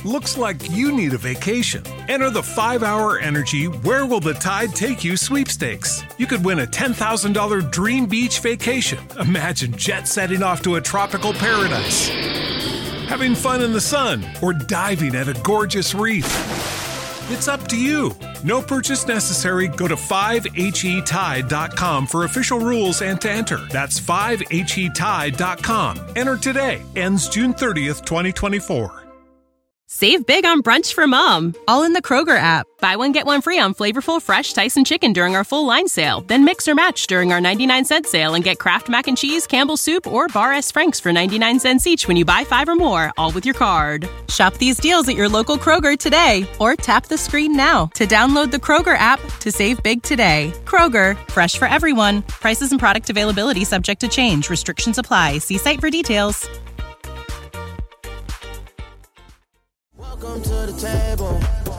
Looks like you need a vacation. Enter the 5-Hour Energy Where Will the Tide Take You sweepstakes. You could win a $10,000 dream beach vacation. Imagine jet setting off to a tropical paradise, having fun in the sun, or diving at a gorgeous reef. It's up to you. No purchase necessary. Go to 5HETide.com for official rules and to enter. That's 5HETide.com. Enter today. Ends June 30th, 2024. Save big on brunch for mom, all in the Kroger app. Buy one, get one free on flavorful, fresh Tyson chicken during our full line sale. Then mix or match during our 99-cent sale and get Kraft Mac and Cheese, Campbell's Soup, or Bar S. Frank's for 99 cents each when you buy 5 or more, all with your card. Shop these deals at your local Kroger today, or tap the screen now to download the Kroger app to save big today. Kroger, fresh for everyone. Prices and product availability subject to change. Restrictions apply. See site for details. Welcome to the table.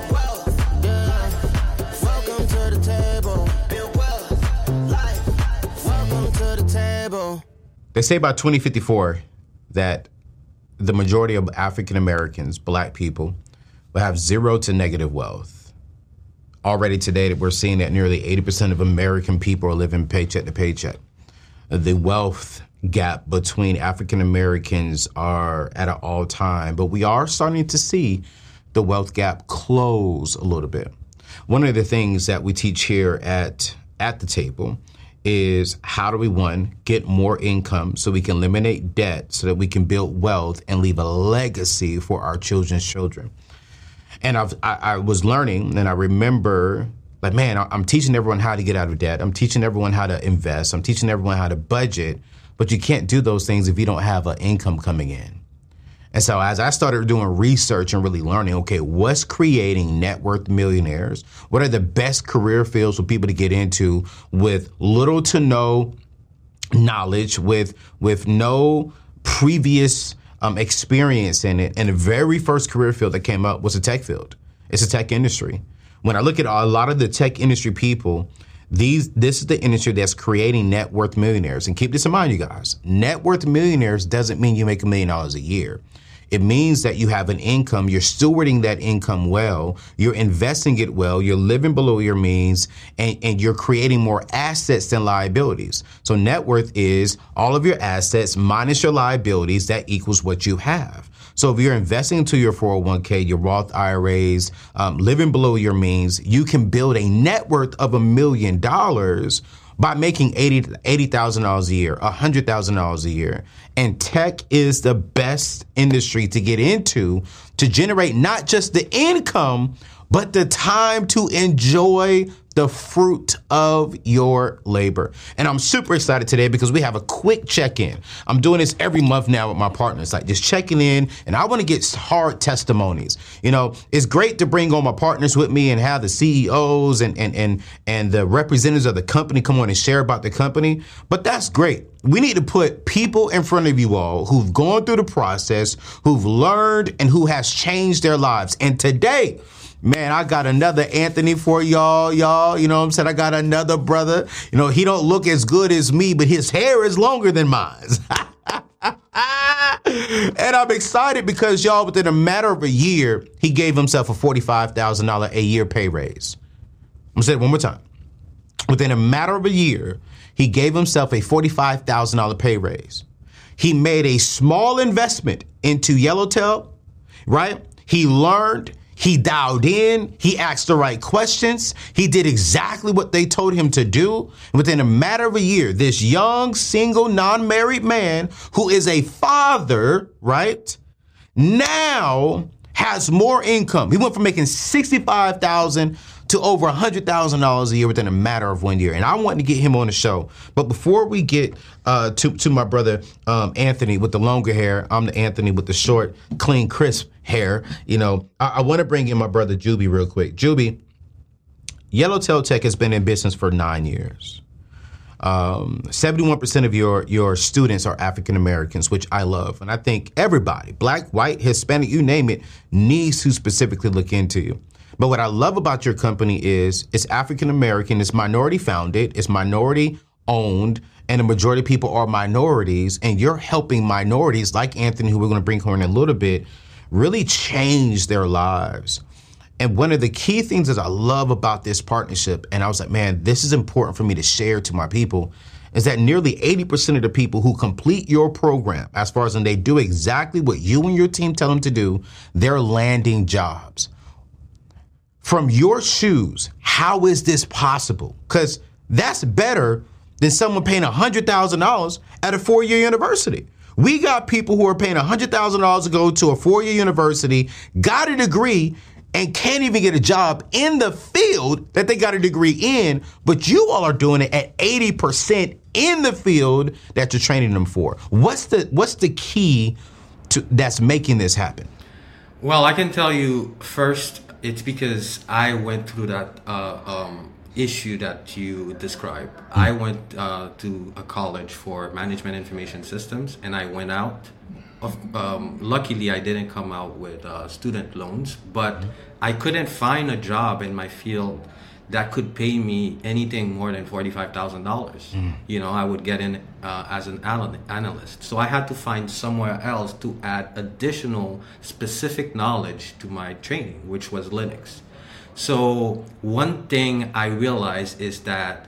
Yeah. Welcome to the table. Build wealth, life. Welcome to the table. They say by 2054 that the majority of African Americans, black people, will have zero to negative wealth. Already today, we're seeing that nearly 80% of American people are living paycheck to paycheck. The wealth gap between African Americans are at an all-time, but we are starting to see the wealth gap close a little bit. One of the things that we teach here at the table is how do we, one, get more income so we can eliminate debt so that we can build wealth and leave a legacy for our children's children. And I was learning, and I remember, like, man, I'm teaching everyone how to get out of debt. I'm teaching everyone how to invest. I'm teaching everyone how to budget. But you can't do those things if you don't have an income coming in. And so as I started doing research and really learning, okay, what's creating net worth millionaires? What are the best career fields for people to get into with little to no knowledge, with no previous experience in it? And the very first career field that came up was the tech field. It's the tech industry. When I look at a lot of the tech industry people, this is the industry that's creating net worth millionaires. And keep this in mind, you guys. Net worth millionaires doesn't mean you make $1 million a year. It means that you have an income, you're stewarding that income well, you're investing it well, you're living below your means, and you're creating more assets than liabilities. So net worth is all of your assets minus your liabilities. That equals what you have. So if you're investing into your 401k, your Roth IRAs, living below your means, you can build a net worth of $1 million by making $80,000 a year, $100,000 a year. And tech is the best industry to get into to generate not just the income, but the time to enjoy the fruit of your labor. And I'm super excited today because we have a quick check-in. I'm doing this every month now with my partners, like just checking in, and I want to get hard testimonies. You know, it's great to bring on my partners with me and have the CEOs and the representatives of the company come on and share about the company, but that's great. We need to put people in front of you all who've gone through the process, who've learned, and who has changed their lives. And today, man, I got another Anthony for y'all, you know what I'm saying? I got another brother. You know, he don't look as good as me, but his hair is longer than mine. And I'm excited because, y'all, within a matter of a year, he gave himself a $45,000 a year pay raise. I'm going to say it one more time. Within a matter of a year, he gave himself a $45,000 pay raise. He made a small investment into Yellowtail, right? He learned. He dialed in. He asked the right questions. He did exactly what they told him to do. Within a matter of a year, this young, single, non-married man who is a father, right, now has more income. He went from making $65,000 to over $100,000 a year within a matter of 1 year. And I wanted to get him on the show. But before we get to my brother Anthony with the longer hair, I'm the Anthony with the short, clean, crisp hair. You know, I want to bring in my brother Juby real quick. Juby, Yellowtail Tech has been in business for 9 years. 71% of your students are African Americans, which I love. And I think everybody, black, white, Hispanic, you name it, needs to specifically look into you. But what I love about your company is it's African American, it's minority founded, it's minority owned, and the majority of people are minorities, and you're helping minorities like Anthony, who we're going to bring here in a little bit, really changed their lives. And one of the key things that I love about this partnership, and I was like, man, this is important for me to share to my people, is that nearly 80% of the people who complete your program, as far as when they do exactly what you and your team tell them to do, they're landing jobs. From your shoes, how is this possible? Because that's better than someone paying $100,000 at a 4-year university. We got people who are paying $100,000 to go to a 4-year university, got a degree, and can't even get a job in the field that they got a degree in, but you all are doing it at 80% in the field that you're training them for. What's the key to that's making this happen? Well, I can tell you first, it's because I went through that issue that you described. I went to a college for management information systems, and I went out. Luckily, I didn't come out with student loans, but I couldn't find a job in my field that could pay me anything more than $45,000. You know, I would get in as an analyst. So I had to find somewhere else to add additional specific knowledge to my training, which was Linux. So one thing I realized is that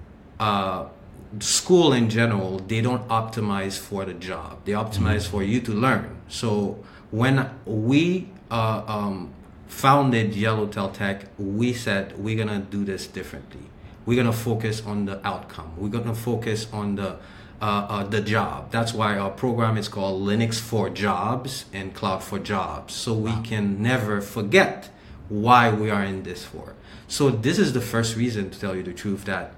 school in general, they don't optimize for the job. They optimize for you to learn. So when we founded Yellowtail Tech, we said we're gonna do this differently. We're gonna focus on the outcome. We're gonna focus on the job. That's why our program is called Linux for Jobs and Cloud for Jobs. So we can never forget why we are in this for. So this is the first reason, to tell you the truth, that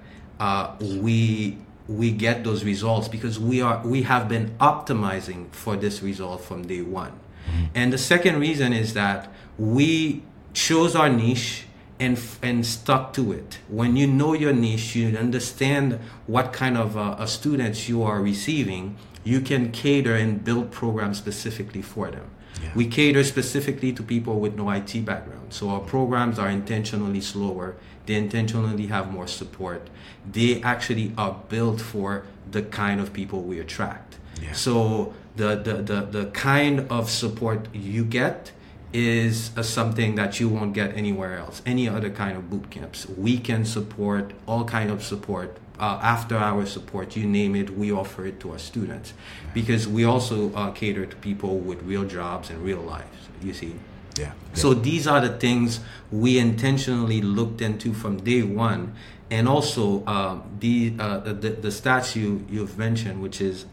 we get those results, because we have been optimizing for this result from day one. And the second reason is that we chose our niche and stuck to it. When you know your niche, you understand what kind of students you are receiving, you can cater and build programs specifically for them. Yeah. We cater specifically to people with no IT background. So our programs are intentionally slower. They intentionally have more support. They actually are built for the kind of people we attract. Yeah. So the kind of support you get is something that you won't get anywhere else. Any other kind of boot camps, we can support all kind of support, after hour support, you name it, we offer it to our students, because we also cater to people with real jobs and real lives. You see. Yeah. So these are the things we intentionally looked into from day one, and also the stats you've mentioned, which is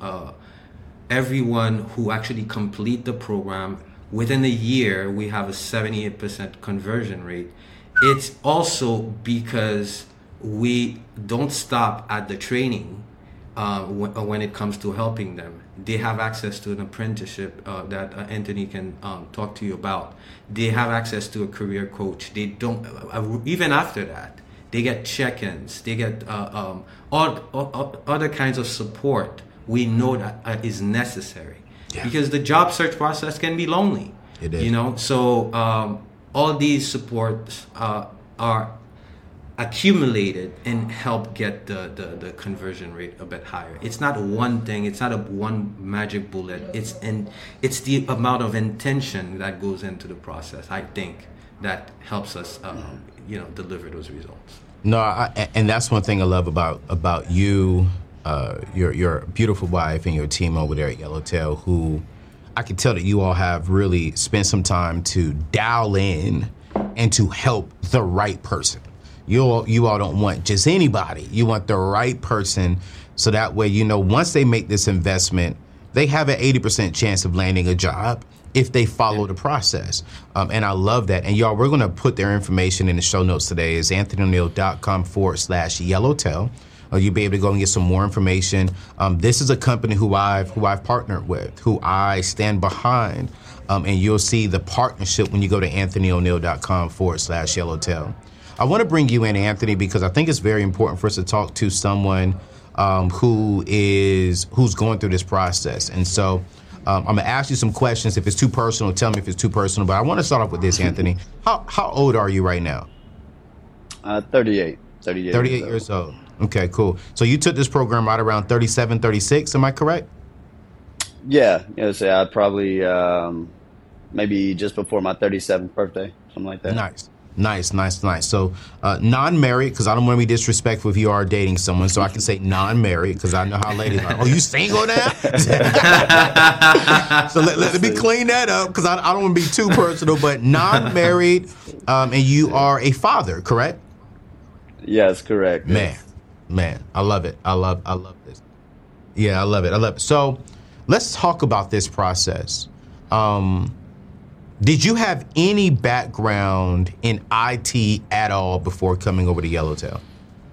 everyone who actually complete the program within a year, we have a 78% conversion rate. It's also because we don't stop at the training when it comes to helping them. They have access to an apprenticeship that Anthony can talk to you about. They have access to a career coach. They don't, even after that, they get check-ins. They get all other kinds of support we know that is necessary. Yeah. Because the job search process can be lonely. It is. You know, so all these supports are accumulated and help get the conversion rate a bit higher. It's not one thing. It's not one magic bullet. It's the amount of intention that goes into the process, I think, that helps us deliver those results. No, and that's one thing I love about you, your beautiful wife and your team over there at Yellowtail, who I can tell that you all have really spent some time to dial in and to help the right person. You all don't want just anybody. You want the right person, so that way, once they make this investment, they have an 80% chance of landing a job if they follow the process. And I love that. And y'all, we're going to put their information in the show notes today. It's anthonyoneal.com/Yellowtail. You'll be able to go and get some more information. This is a company who I've partnered with, who I stand behind. And you'll see the partnership when you go to anthonyoneal.com/Yellowtail. I want to bring you in, Anthony, because I think it's very important for us to talk to someone who's going through this process. And so I'm going to ask you some questions. If it's too personal, tell me if it's too personal. But I want to start off with this, Anthony. How old are you right now? 38. 38 years old. Okay, cool. So you took this program right around 37, 36, am I correct? Yeah. So I'd probably maybe just before my 37th birthday, something like that. Nice. So non-married, because I don't want to be disrespectful if you are dating someone, so I can say non-married, because I know how ladies are like, oh, you single now? So let me clean that up, because I don't want to be too personal, but non-married, and you are a father, correct? Yes, correct. Man, I love it. I love this. Yeah, I love it. So let's talk about this process. Did you have any background in IT at all before coming over to Yellowtail?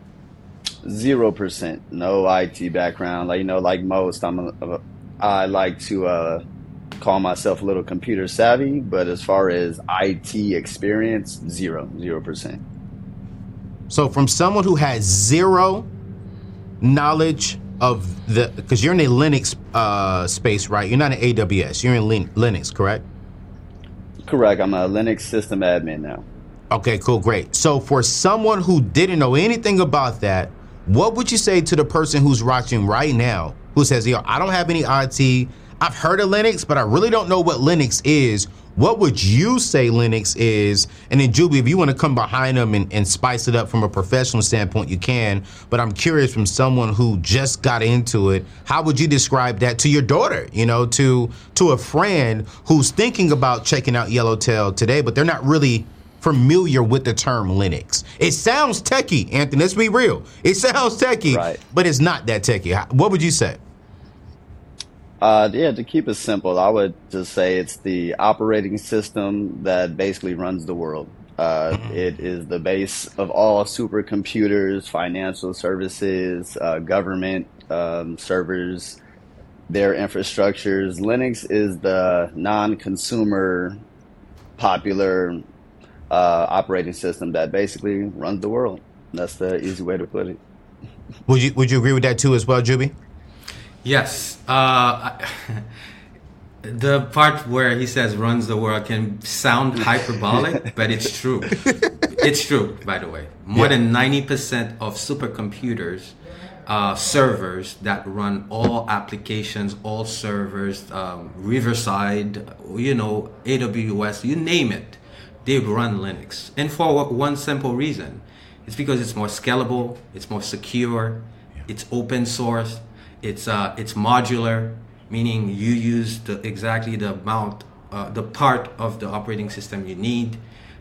0%. No IT background. Like most, I like to call myself a little computer savvy, but as far as IT experience, 0%. So from someone who has zero knowledge of because you're in a Linux space, right? You're not in AWS. You're in Linux, correct? Correct. I'm a Linux system admin now. Okay, cool, great. So for someone who didn't know anything about that, what would you say to the person who's watching right now who says, yo, I don't have any IT, I've heard of Linux, but I really don't know what Linux is. What would you say Linux is? And then Juby, if you want to come behind them and spice it up from a professional standpoint, you can. But I'm curious, from someone who just got into it, how would you describe that to your daughter, to a friend who's thinking about checking out Yellowtail today, but they're not really familiar with the term Linux? It sounds techie, Anthony, let's be real. It sounds techie, right, but it's not that techie. What would you say? To keep it simple, I would just say it's the operating system that basically runs the world. It is the base of all supercomputers, financial services, government servers, their infrastructures. Linux is the non-consumer popular operating system that basically runs the world. That's the easy way to put it. Would you agree with that too as well, Juby? Yes. The part where he says runs the world can sound hyperbolic, but it's true. It's true, by the way. More than 90% of supercomputers, servers that run all applications, all servers, Riverside, AWS, you name it, they run Linux. And for one simple reason. It's because it's more scalable, it's more secure, it's open source. It's modular, meaning you use exactly the amount, the part of the operating system you need.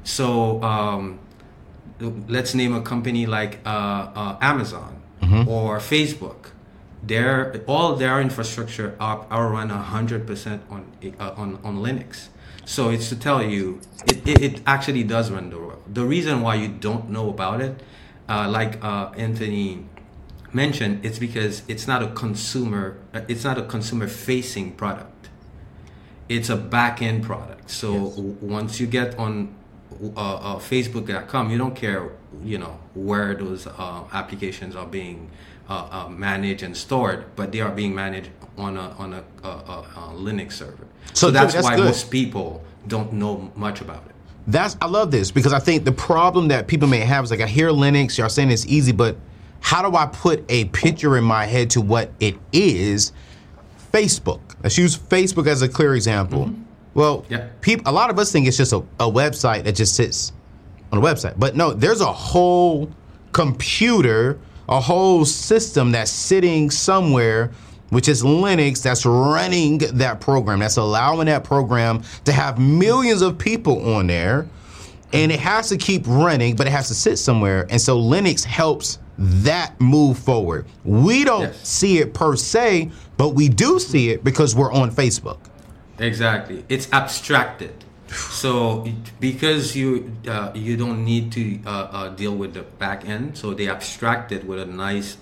So let's name a company like Amazon or Facebook. All their infrastructure are run 100% on Linux. So it's to tell you, it actually does run the world. The reason why you don't know about it, like Anthony mentioned, it's because it's not a consumer facing product. It's a back end product. So once you get on Facebook.com, you don't care where those applications are being managed and stored, but they are being managed on a Linux server. So that's why most people don't know much about it. I love this, because I think the problem that people may have is, like, I hear Linux, y'all saying it's easy, but how do I put a picture in my head to what it is? Facebook. Let's use Facebook as a clear example. Well, a lot of us think it's just a website that just sits on a website. But no, there's a whole computer, a whole system that's sitting somewhere, which is Linux, that's running that program, that's allowing that program to have millions of people on there. And it has to keep running, but it has to sit somewhere. And so Linux helps that move forward. We don't see it per se, but we do see it because we're on Facebook. Exactly. It's abstracted. So because you don't need to deal with the back end, so they abstract it with a nice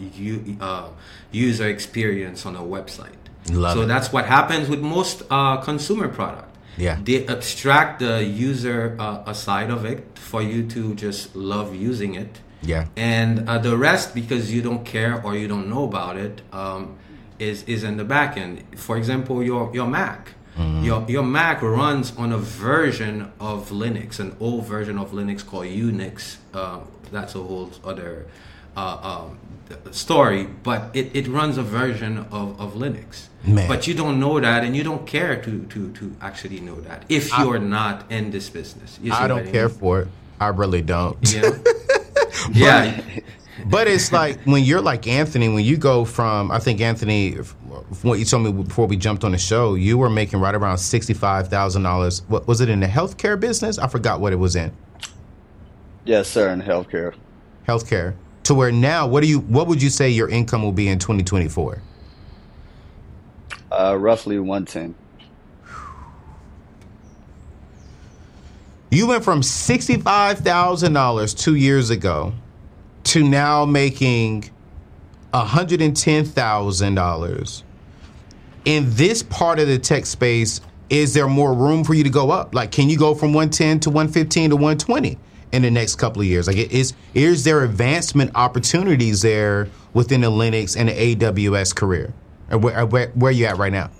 user experience on a website. So that's what happens with most consumer product. They abstract the user side of it for you to just love using it. And the rest, because you don't care or you don't know about it, is in the back end. For example, your Mac. Your Mac runs on a version of Linux, an old version of Linux called Unix. That's a whole other story, but it runs a version of Linux. Man. But you don't know that, and you don't care to actually know that if you're not in this business. You see I what don't care mean? for it. I really don't. Yeah. Yeah. But it's like when you're like Anthony, when you go from, I think Anthony, from what you told me before we jumped on the show, you were making right around $65,000. What was it in the healthcare business? I forgot what it was in. Yes, sir, in healthcare. Healthcare. To where now, what would you say your income will be in 2024? Roughly 110. You went from $65,000 2 years ago to now making $110,000. In this part of the tech space, is there more room for you to go up? Like, can you go from 110 to 115 to 120 in the next couple of years? Like, is there advancement opportunities there within the Linux and the AWS career? Or where you at right now?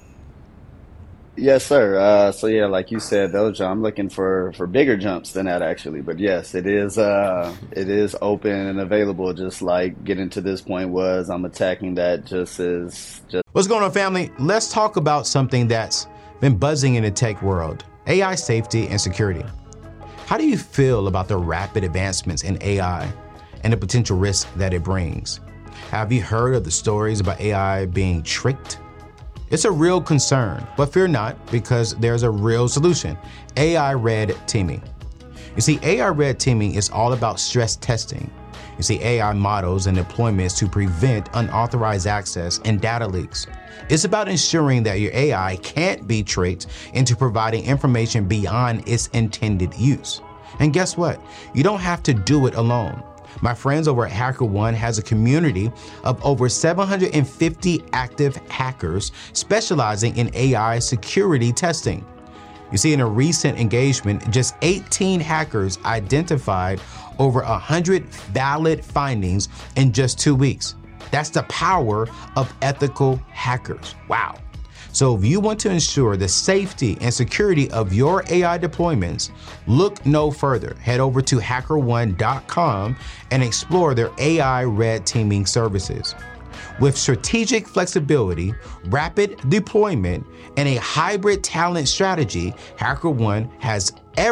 Yes, sir. So yeah, like you said, I'm looking for bigger jumps than that actually. But yes, it is open and available. Just like getting to this point was, I'm attacking that just. What's going on, family? Let's talk about something that's been buzzing in the tech world: AI safety and security. How do you feel about the rapid advancements in AI and the potential risk that it brings? Have you heard of the stories about AI being tricked? It's a real concern, but fear not, because there's a real solution: AI red teaming. You see, AI red teaming is all about stress testing. You see, AI models and deployments to prevent unauthorized access and data leaks. It's about ensuring that your AI can't be tricked into providing information beyond its intended use. And guess what? You don't have to do it alone. My friends over at HackerOne has a community of over 750 active hackers specializing in AI security testing. You see, in a recent engagement, just 18 hackers identified over 100 valid findings in just 2 weeks. That's the power of ethical hackers. Wow. So if you want to ensure the safety and security of your AI deployments, look no further. Head over to HackerOne.com and explore their AI red teaming services. With strategic flexibility, rapid deployment, and a hybrid talent strategy, HackerOne has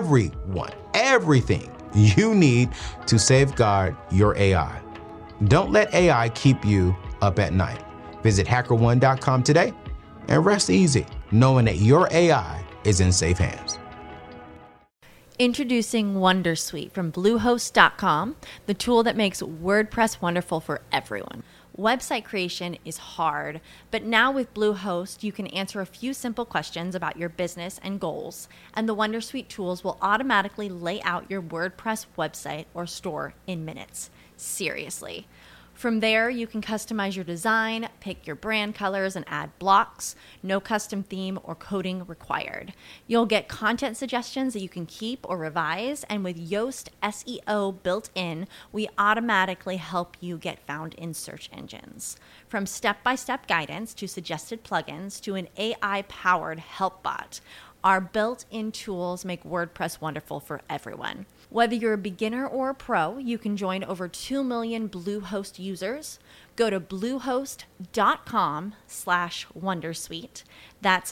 everything you need to safeguard your AI. Don't let AI keep you up at night. Visit HackerOne.com today and rest easy, knowing that your AI is in safe hands. Introducing Wondersuite from Bluehost.com, the tool that makes WordPress wonderful for everyone. Website creation is hard, but now with Bluehost, you can answer a few simple questions about your business and goals, and the Wondersuite tools will automatically lay out your WordPress website or store in minutes. Seriously. From there, you can customize your design, pick your brand colors, and add blocks. No custom theme or coding required. You'll get content suggestions that you can keep or revise, and with Yoast SEO built in, we automatically help you get found in search engines. From step-by-step guidance to suggested plugins to an AI-powered help bot, our built-in tools make WordPress wonderful for everyone. Whether you're a beginner or a pro, you can join over 2 million Bluehost users. Go to bluehost.com/wondersuite. That's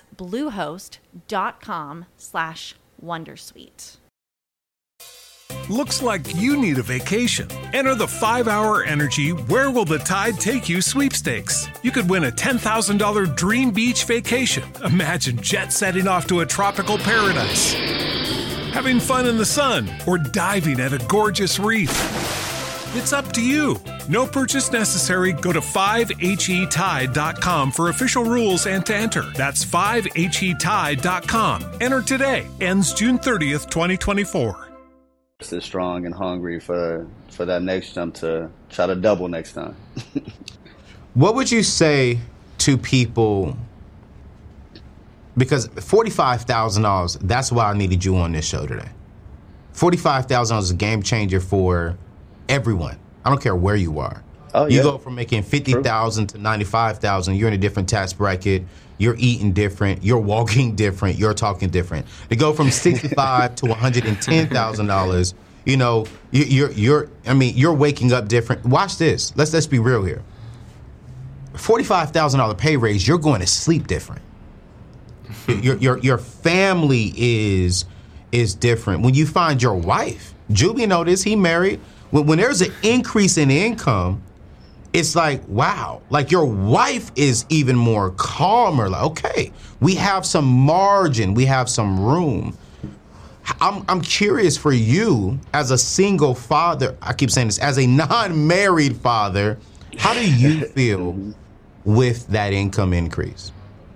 bluehost.com/wondersuite. Looks like you need a vacation. Enter the 5-Hour Energy Where Will the Tide Take You sweepstakes. You could win a $10,000 dream beach vacation. Imagine jet setting off to a tropical paradise, having fun in the sun, or diving at a gorgeous reef. It's up to you. No purchase necessary. Go to 5HETide.com for official rules and to enter. That's 5HETide.com. Enter today. Ends June 30th, 2024. Is strong and hungry for that next jump to try to double next time. What would you say to people? Because $45,000, that's why I needed you on this show today. $45,000 is a game changer for everyone. I don't care where you are. Oh, you yeah. go from making $50,000 to $95,000. You're in a different tax bracket. You're eating different. You're walking different. You're talking different. To go from $65,000 to $110,000, You know, you're waking up different. Watch this. Let's be real here. $45,000 pay raise, you're going to sleep different. Your family is different. When you find your wife, Juby noticed he married. When there's an increase in income, it's like, wow, like your wife is even more calmer. Like, okay, we have some margin, we have some room. I'm curious for you as a single father, I keep saying this, as a non-married father, how do you feel with that income increase?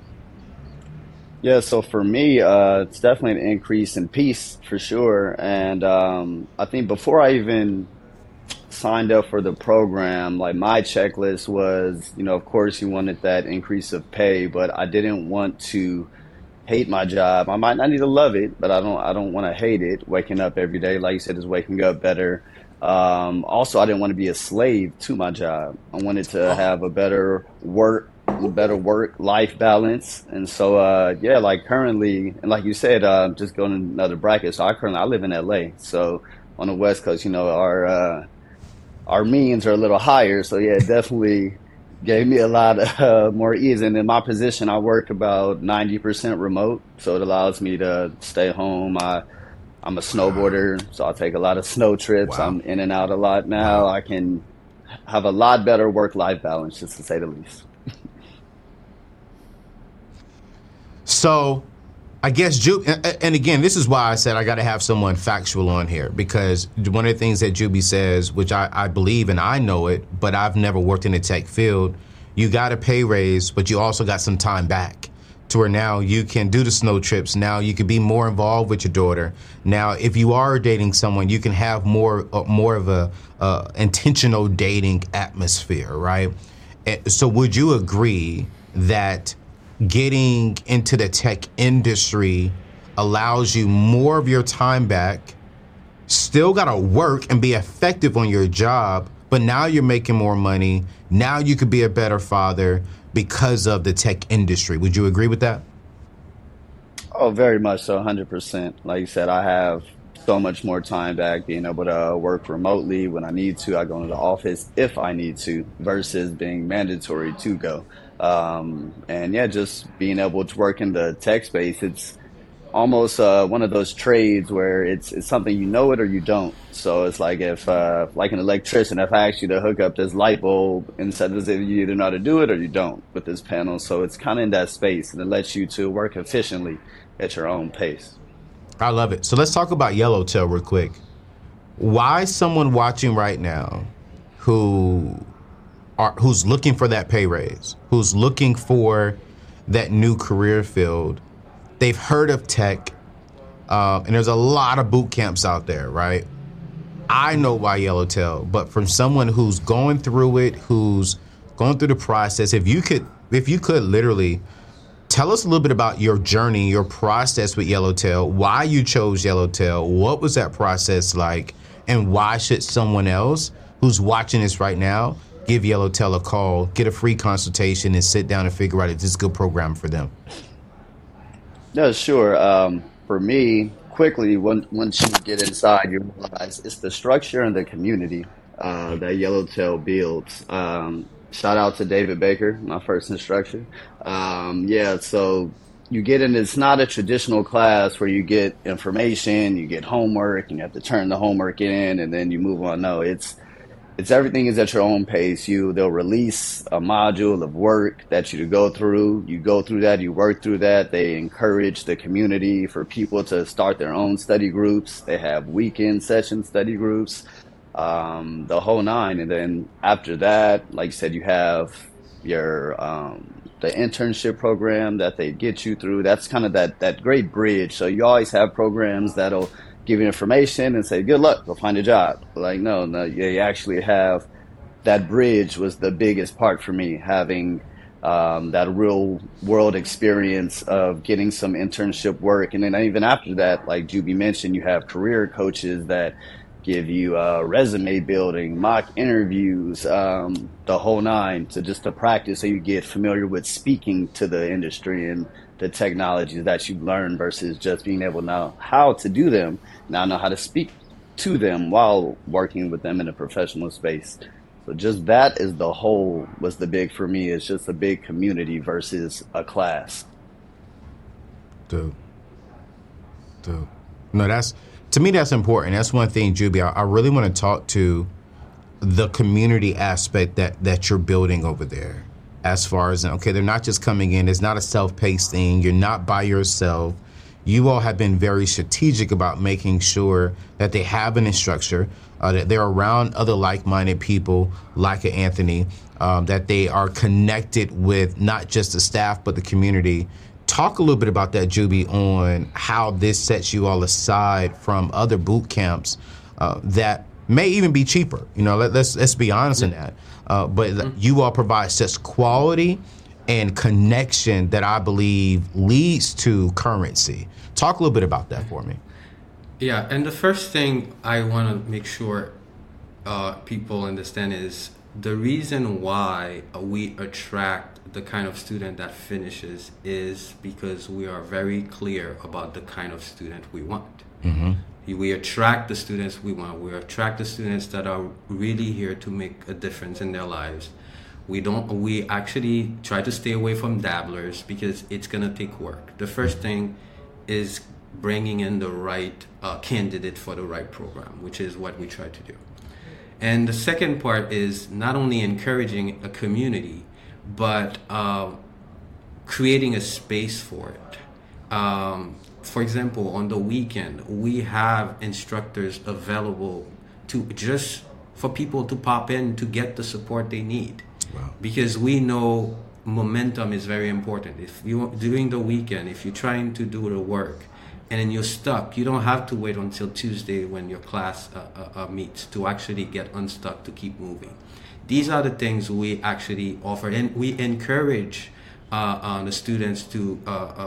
Yeah, so for me, it's definitely an increase in peace for sure. And I think before I even signed up for the program, like my checklist was, you know, of course you wanted that increase of pay, but I didn't want to hate my job. I might not need to love it, but I don't want to hate it. Working up every day, like you said, is waking up better. Also, I didn't want to be a slave to my job. I wanted to have a better work-life balance. And so, yeah, like currently, and like you said, just going in another bracket. So I live in LA. So on the West Coast, you know, our means are a little higher. So yeah, it definitely gave me a lot more ease. And in my position, I work about 90% remote. So it allows me to stay home. I'm a snowboarder, so I take a lot of snow trips. Wow. I'm in and out a lot now. Wow. I can have a lot better work-life balance, just to say the least. So I guess, and again, this is why I said I got to have someone factual on here, because one of the things that Juby says, which I believe and I know it, but I've never worked in the tech field, you got a pay raise, but you also got some time back to where now you can do the snow trips. Now you can be more involved with your daughter. Now, if you are dating someone, you can have more of a intentional dating atmosphere, right? So would you agree that getting into the tech industry allows you more of your time back, still got to work and be effective on your job, but now you're making more money. Now you could be a better father because of the tech industry. Would you agree with that? Oh, very much so, 100%. Like you said, I have so much more time back being able to work remotely when I need to. I go into the office if I need to versus being mandatory to go. And yeah, just being able to work in the tech space, it's almost one of those trades where it's something you know it or you don't. So it's like if like an electrician, if I ask you to hook up this light bulb, instead of you either know how to do it or you don't with this panel. So it's kind of in that space, and it lets you to work efficiently at your own pace. I love it. So let's talk about Yellowtail real quick. Why someone watching right now who's looking for that pay raise, who's looking for that new career field, they've heard of tech, and there's a lot of boot camps out there, right? I know why Yellowtail, but from someone who's going through it, who's going through the process, if you could literally tell us a little bit about your journey, your process with Yellowtail, why you chose Yellowtail, what was that process like, and why should someone else who's watching this right now give Yellowtail a call, get a free consultation, and sit down and figure out if this is a good program for them? No, sure. For me, quickly, once you get inside, you realize it's the structure and the community that Yellowtail builds. Shout out to David Baker, my first instructor. Yeah, so you get in, it's not a traditional class where you get information, you get homework, and you have to turn the homework in, and then you move on. No, it's everything is at your own pace. They'll release a module of work that you to go through. You go through that, you work through that. They encourage the community for people to start their own study groups. They have weekend session study groups, the whole nine. And then after that, like you said, you have your the internship program that they get you through. That's kind of that great bridge. So you always have programs that'll give you information and say, good luck, go find a job. Like, no, you actually have that bridge was the biggest part for me, having that real world experience of getting some internship work. And then even after that, like Juby mentioned, you have career coaches that give you resume building, mock interviews, the whole nine, to practice so you get familiar with speaking to the industry and the technologies that you've learned versus just being able to know how to do them, now know how to speak to them while working with them in a professional space. So just that is the whole was the big for me. It's just a big community versus a class. Dude. No, to me, that's important. That's one thing, Juby. I really want to talk to the community aspect that you're building over there. As far as, okay, they're not just coming in. It's not a self-paced thing. You're not by yourself. You all have been very strategic about making sure that they have an instructor, that they're around other like-minded people like Anthony, that they are connected with not just the staff but the community. Talk a little bit about that, Juby, on how this sets you all aside from other boot camps that may even be cheaper. You know, let's be honest in that. But you all provide such quality and connection that I believe leads to currency. Talk a little bit about that for me. Yeah, and the first thing I want to make sure people understand is the reason why we attract the kind of student that finishes is because we are very clear about the kind of student we want. Mm-hmm. We attract the students we want. We attract the students that are really here to make a difference in their lives. We actually try to stay away from dabblers because it's going to take work. The first thing is bringing in the right candidate for the right program, which is what we try to do. And the second part is not only encouraging a community, but creating a space for it. For example, on the weekend, we have instructors available just for people to pop in to get the support they need. Wow. Because we know momentum is very important. If you during the weekend, if you're trying to do the work and then you're stuck, you don't have to wait until Tuesday when your class meets to actually get unstuck to keep moving. These are the things we actually offer, and we encourage the students to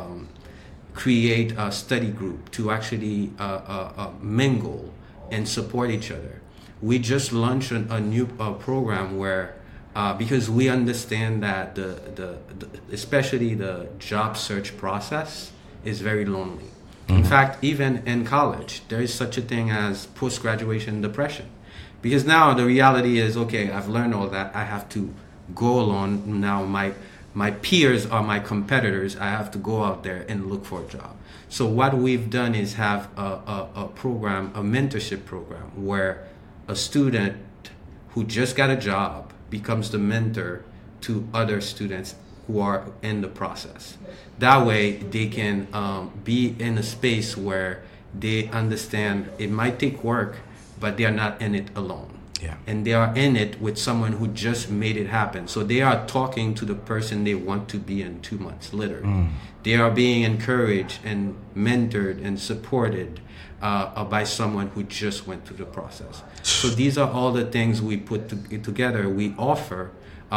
create a study group to actually mingle and support each other. We just launched a new program where, because we understand that especially the job search process is very lonely. Mm-hmm. In fact, even in college, there is such a thing as post-graduation depression. Because now the reality is, okay, I've learned all that. I have to go alone. Now my peers are my competitors. I have to go out there and look for a job. So what we've done is have a program, a mentorship program, where a student who just got a job becomes the mentor to other students who are in the process. That way they can be in a space where they understand it might take work, but they are not in it alone. Yeah. And they are in it with someone who just made it happen. So they are talking to the person they want to be in 2 months, literally. They are being encouraged and mentored and supported by someone who just went through the process. So these are all the things we put together. We offer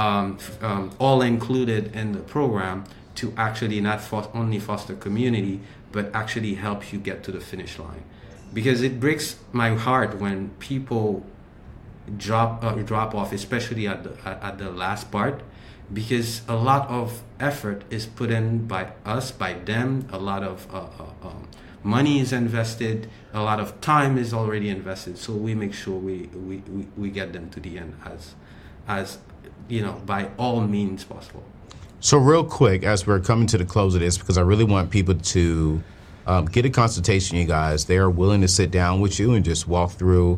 all included in the program to actually not only foster community, but actually help you get to the finish line. Because it breaks my heart when people drop off, especially at the last part, because a lot of effort is put in by us, by them. A lot of money is invested, a lot of time is already invested. So we make sure we get them to the end as you know, by all means possible. So real quick, as we're coming to the close of this, because I really want people to get a consultation, you guys. They are willing to sit down with you and just walk through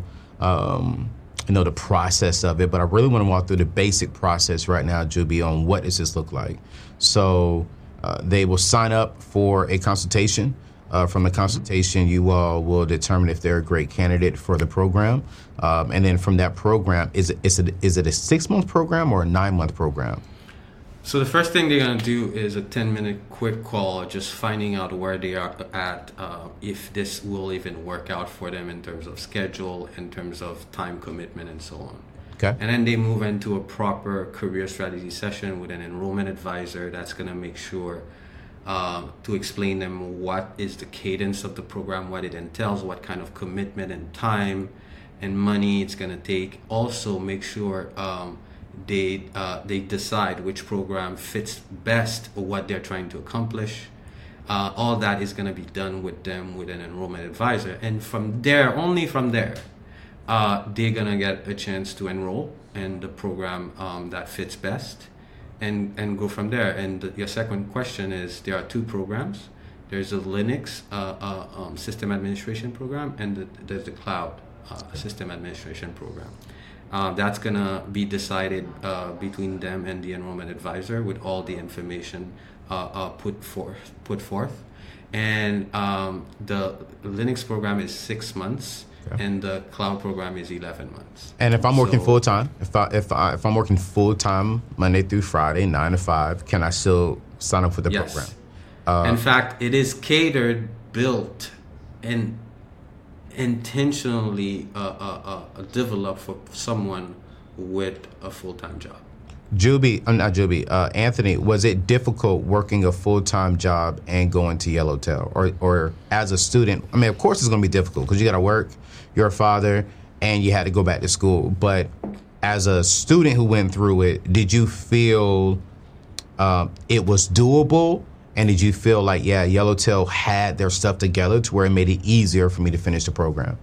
the process of it. But I really want to walk through the basic process right now, Juby, on what does this look like. So they will sign up for a consultation. From the consultation, you all will determine if they're a great candidate for the program. And then from that program, is it a 6-month program or a 9-month program? So the first thing they're going to do is a 10-minute quick call, just finding out where they are at, if this will even work out for them in terms of schedule, in terms of time commitment, and so on. Okay. And then they move into a proper career strategy session with an enrollment advisor that's going to make sure to explain them what is the cadence of the program, what it entails, what kind of commitment and time and money it's going to take. Also make sure they decide which program fits best what they're trying to accomplish. All that is going to be done with them with an enrollment advisor. And from there, only from there, they're going to get a chance to enroll in the program that fits best and go from there. And your second question is, there are two programs. There's a Linux system administration program, and there's the cloud system administration program. That's going to be decided between them and the enrollment advisor with all the information put forth. And the Linux program is 6 months, and the cloud program is 11 months. And if I'm working full time, if I'm working full time Monday through Friday, 9 to 5, can I still sign up for the program? In fact, it is catered, built, and intentionally developed for someone with a full-time job. Anthony, was it difficult working a full-time job and going to Yellowtail? Or as a student, I mean, of course it's going to be difficult because you got to work, you're a father, and you had to go back to school. But as a student who went through it, did you feel it was doable? And did you feel like, Yellowtail had their stuff together to where it made it easier for me to finish the program?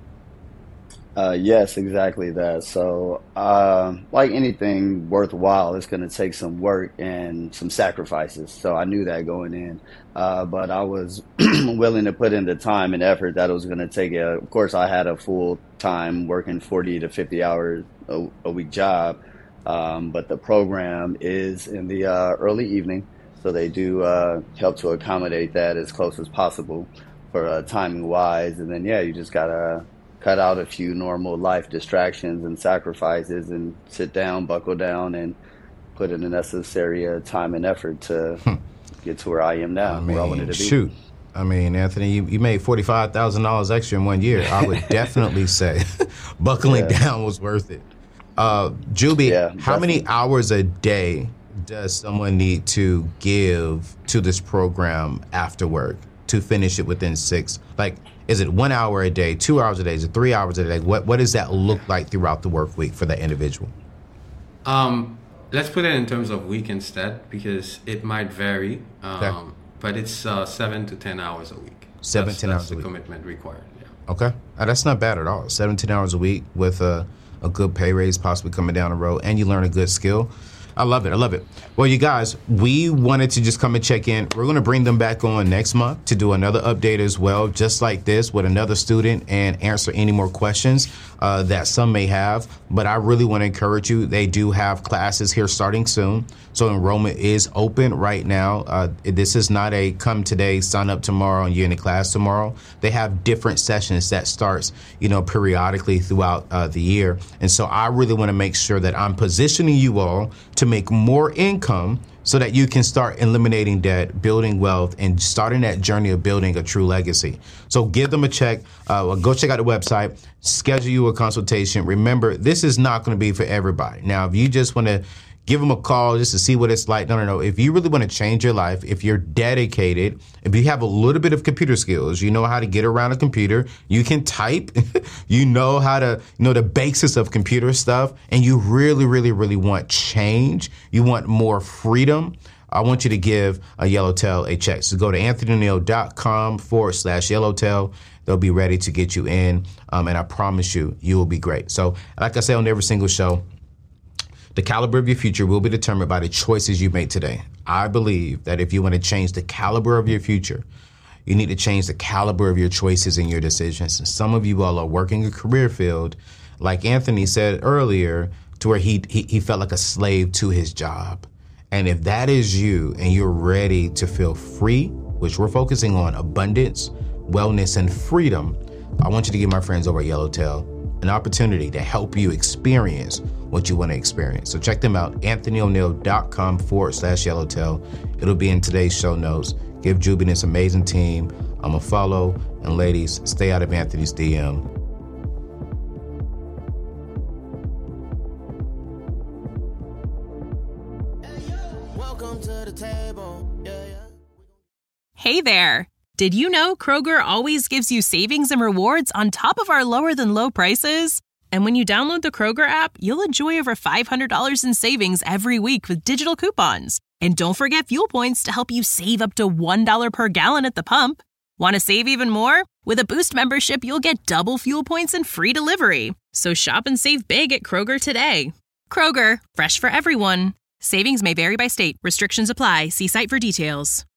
Yes, exactly that. So, like anything worthwhile, it's going to take some work and some sacrifices. So I knew that going in, but I was willing to put in the time and effort that it was going to take. Of course, I had a full-time working 40 to 50 hours a week job, but the program is in the early evening. So they do help to accommodate that as close as possible for timing-wise. And then, you just got to cut out a few normal life distractions and sacrifices and sit down, buckle down, and put in the necessary time and effort to get to where I am now, where I wanted to be. Shoot. I mean, Anthony, you made $45,000 extra in 1 year. I would definitely say buckling down was worth it. Juby, how many hours a day does someone need to give to this program after work to finish it within 6? Like, is it 1 hour a day, 2 hours a day, is it 3 hours a day? What does that look like throughout the work week for that individual? Let's put it in terms of week instead, because it might vary, but it's 7 to 10 hours a week. 7 to 10 hours a week. That's the commitment required, Okay. That's not bad at all. 7 to 10 hours a week with a good pay raise possibly coming down the road, and you learn a good skill. I love it. Well, you guys, we wanted to just come and check in. We're going to bring them back on next month to do another update as well, just like this, with another student and answer any more questions that some may have. But I really want to encourage you. They do have classes here starting soon. So enrollment is open right now. This is not a come today, sign up tomorrow, and you're in the class tomorrow. They have different sessions that starts, periodically throughout the year. And so I really want to make sure that I'm positioning you all to make more income so that you can start eliminating debt, building wealth, and starting that journey of building a true legacy. So give them a check. Go check out the website, schedule you a consultation. Remember, this is not going to be for everybody. Now, if you just want to give them a call just to see what it's like. No. If you really want to change your life, if you're dedicated, if you have a little bit of computer skills, you know how to get around a computer, you can type, you know how to, the basics of computer stuff, and you really, really, really want change, you want more freedom, I want you to give a Yellowtail a check. So go to anthonyoneal.com/Yellowtail. They'll be ready to get you in, and I promise you, you will be great. So like I say on every single show, the caliber of your future will be determined by the choices you make today. I believe that if you want to change the caliber of your future, you need to change the caliber of your choices and your decisions. And some of you all are working a career field, like Anthony said earlier, to where he felt like a slave to his job. And if that is you and you're ready to feel free, which we're focusing on abundance, wellness, and freedom, I want you to give my friends over at Yellowtail an opportunity to help you experience what you want to experience. So check them out, anthonyoneal.com/Yellowtail. It'll be in today's show notes. Give Juby and this amazing team a follow. And ladies, stay out of Anthony's DM. Welcome to the table. Hey there. Did you know Kroger always gives you savings and rewards on top of our lower than low prices? And when you download the Kroger app, you'll enjoy over $500 in savings every week with digital coupons. And don't forget fuel points to help you save up to $1 per gallon at the pump. Want to save even more? With a Boost membership, you'll get double fuel points and free delivery. So shop and save big at Kroger today. Kroger, fresh for everyone. Savings may vary by state. Restrictions apply. See site for details.